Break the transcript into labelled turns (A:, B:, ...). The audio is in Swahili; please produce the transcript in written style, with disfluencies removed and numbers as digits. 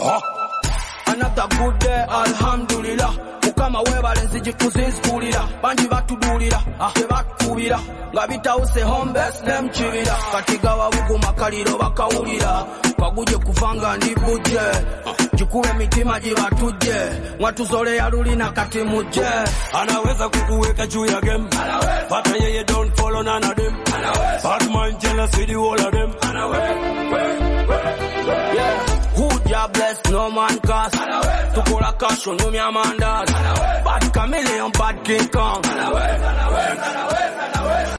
A: Another good day, alhamdulillah. Mukama webale nzijikuzinskulira. Banji batudulira, tebatukubira. Nga bitawuse home base nemchibira. Katigawa buguma kaliro bakawulira. Kaguje kuvanga ndibuje. Jikube mitima jibatuje. Mwatuzole ya lulina kati muje.
B: Anaweza kukuweka juu ya game. But yeye don't follow none of them. Bad mind jealous with the whole of them.
A: Yeah. Who ya bless, no man cast. Tukola cash on you, me Amandas. Bad chameleon, bad King Kong.